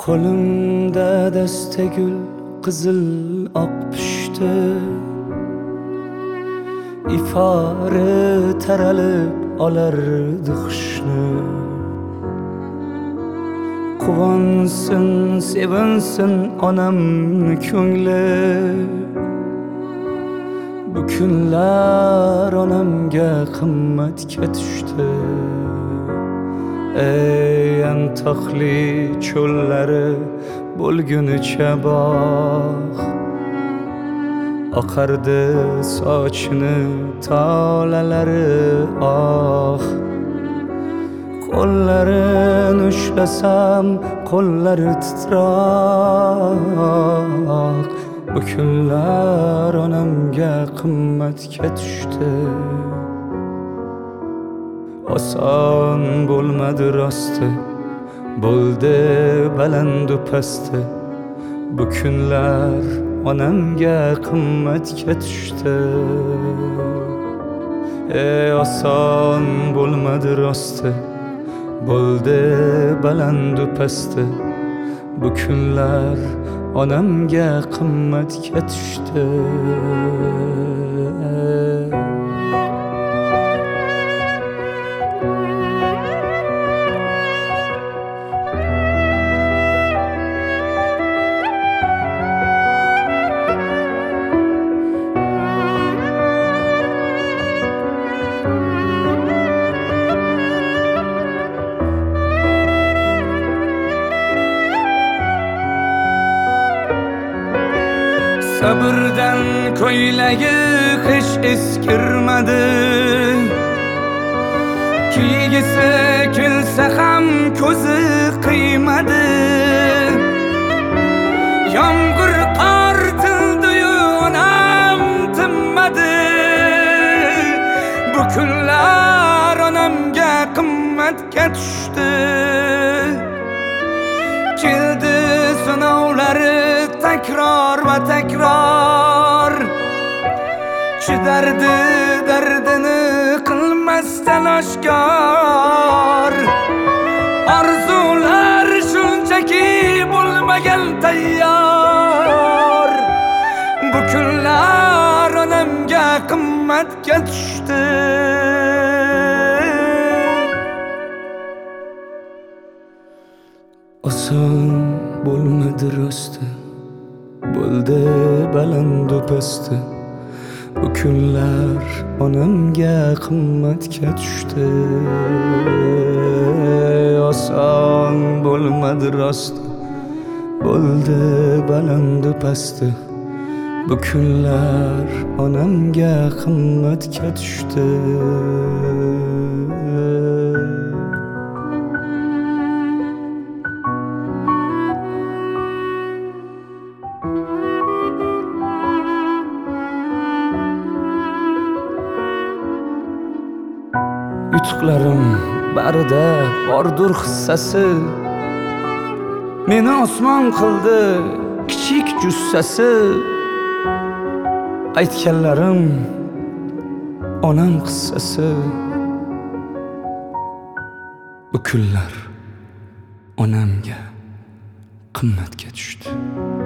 Qo'limda dasta gul qizil oq pushti, ifori taralib olardi xushni. Quvonsin, sevinsin onamni ko'ngli, bu kunlar onamga qimmatga tushdi. Ey antoqli cho'llari bo'lgunicha bog', oqardi sochini tolalari oq. Qo'llarini ushlasam qo'llari titroq, bu kunlar onamga qimmatga tushdi. Oson bo'lmadi rosti, bo'ldi balandu pasti, bu kunlar onamga qimmatga tushdi. Oson bo'lmadi rosti, bo'ldi balandu pasti, bu kunlar onamga qimmatga tushdi. Sabrdan ko'ylagi hech eskirmadi, kiygisi kelsa ham ko'zi qiymadi. Yomg'ir qor tildi-yu onam tinmadi, bu kunlar onamga qimmatga tushdi. Keldi sinovlari takror va takror, chidardi dardini qilmasdan oshkor. Orzular shunchaki bo'lmagan tayyor, bu kunlar onamga qimmatga tushdi. Oson bo'lmadi rosti, bo'ldi balandu pasti, bu kunlar onamga qimmatga tushdi. Oson bo'lmadi rosti, bo'ldi balandu pasti, bu kunlar onamga qimmatga tushdi. Yutuqlarim barida bordur hissasi, meni osmon qildi kichik jussasi. Aytganlarim onam qissasi, bu kunlar onamga qimmatga tushdi.